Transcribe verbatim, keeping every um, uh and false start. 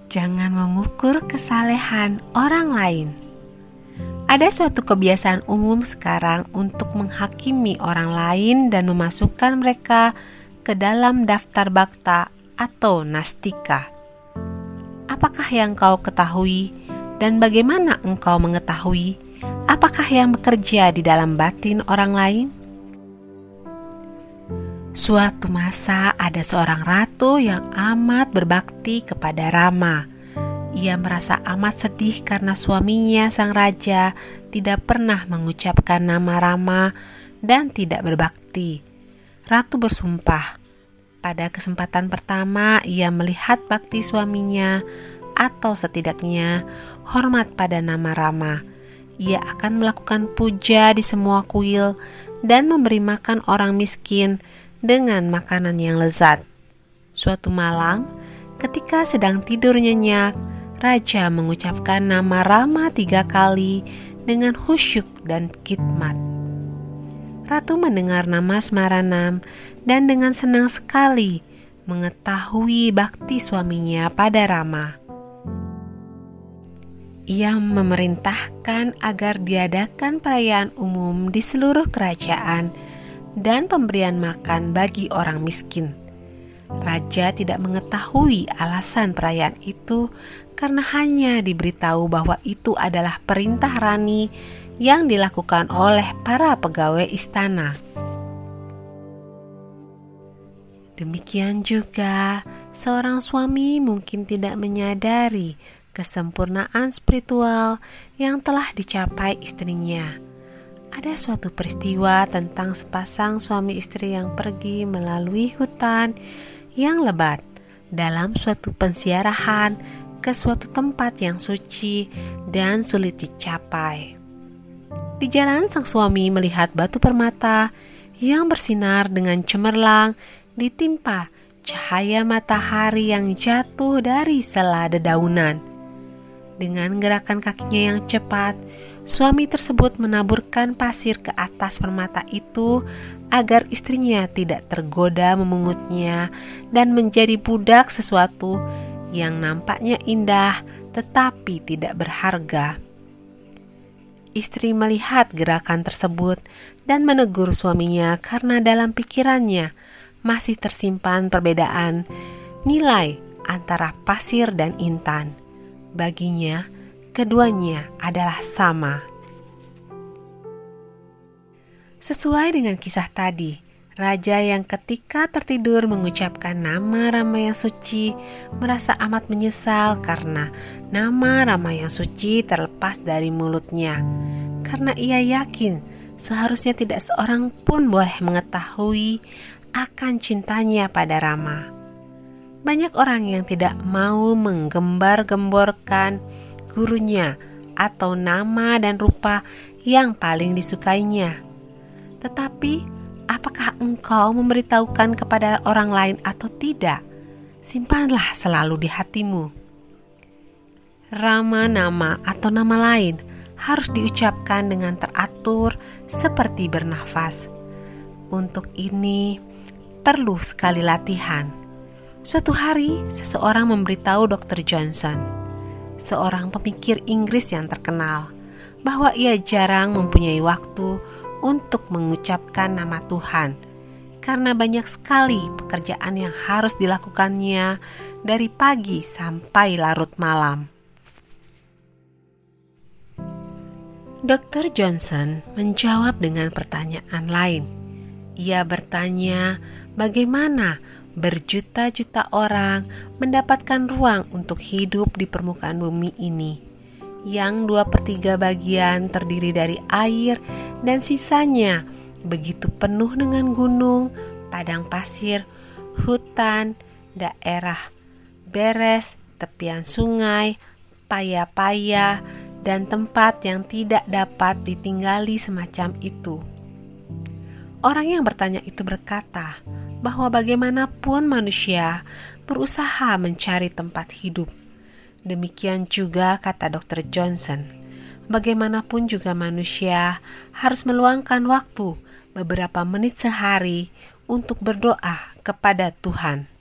Jangan mengukur kesalehan orang lain. Ada suatu kebiasaan umum sekarang untuk menghakimi orang lain dan memasukkan mereka ke dalam daftar bakta atau nastika. Apakah yang kau ketahui dan bagaimana engkau mengetahui apakah yang bekerja di dalam batin orang lain? Suatu masa ada seorang ratu yang amat berbakti kepada Rama. Ia merasa amat sedih karena suaminya sang raja tidak pernah mengucapkan nama Rama dan tidak berbakti. Ratu bersumpah, pada kesempatan pertama ia melihat bakti suaminya atau setidaknya hormat pada nama Rama. Ia akan melakukan puja di semua kuil dan memberi makan orang miskin dengan makanan yang lezat. Suatu malam, ketika sedang tidur nyenyak, raja mengucapkan nama Rama tiga kali dengan khusyuk dan khidmat. Ratu mendengar nama Smaranam dan dengan senang sekali mengetahui bakti suaminya pada Rama. Ia memerintahkan agar diadakan perayaan umum di seluruh kerajaan dan pemberian makan bagi orang miskin. Raja tidak mengetahui alasan perayaan itu karena hanya diberitahu bahwa itu adalah perintah Rani yang dilakukan oleh para pegawai istana. Demikian juga, seorang suami mungkin tidak menyadari kesempurnaan spiritual yang telah dicapai istrinya. Ada suatu peristiwa tentang sepasang suami istri yang pergi melalui hutan yang lebat dalam suatu penziarahan ke suatu tempat yang suci dan sulit dicapai. Di jalan sang suami melihat batu permata yang bersinar dengan cemerlang ditimpa cahaya matahari yang jatuh dari sela dedaunan. Dengan gerakan kakinya yang cepat, suami tersebut menaburkan pasir ke atas permata itu agar istrinya tidak tergoda memungutnya dan menjadi budak sesuatu yang nampaknya indah tetapi tidak berharga. Istri melihat gerakan tersebut dan menegur suaminya karena dalam pikirannya masih tersimpan perbedaan nilai antara pasir dan intan. Baginya, keduanya adalah sama. Sesuai dengan kisah tadi, raja yang ketika tertidur mengucapkan nama Rama yang suci merasa amat menyesal karena nama Rama yang suci terlepas dari mulutnya. Karena ia yakin seharusnya tidak seorang pun boleh mengetahui akan cintanya pada Rama. Banyak orang yang tidak mau menggembar-gemborkan gurunya atau nama dan rupa yang paling disukainya. Tetapi, apakah engkau memberitahukan kepada orang lain atau tidak? Simpanlah selalu di hatimu. Rama nama atau nama lain harus diucapkan dengan teratur seperti bernafas. Untuk ini perlu sekali latihan. Suatu hari, seseorang memberitahu dokter Johnson, seorang pemikir Inggris yang terkenal, bahwa ia jarang mempunyai waktu untuk mengucapkan nama Tuhan, karena banyak sekali pekerjaan yang harus dilakukannya dari pagi sampai larut malam. dokter Johnson menjawab dengan pertanyaan lain. Ia bertanya bagaimana berjuta-juta orang mendapatkan ruang untuk hidup di permukaan bumi ini, yang dua per tiga bagian terdiri dari air dan sisanya begitu penuh dengan gunung, padang pasir, hutan, daerah beres, tepian sungai, paya-paya, dan tempat yang tidak dapat ditinggali semacam itu. Orang yang bertanya itu berkata bahwa bagaimanapun manusia berusaha mencari tempat hidup. Demikian juga kata dokter Johnson, bagaimanapun juga manusia harus meluangkan waktu beberapa menit sehari untuk berdoa kepada Tuhan.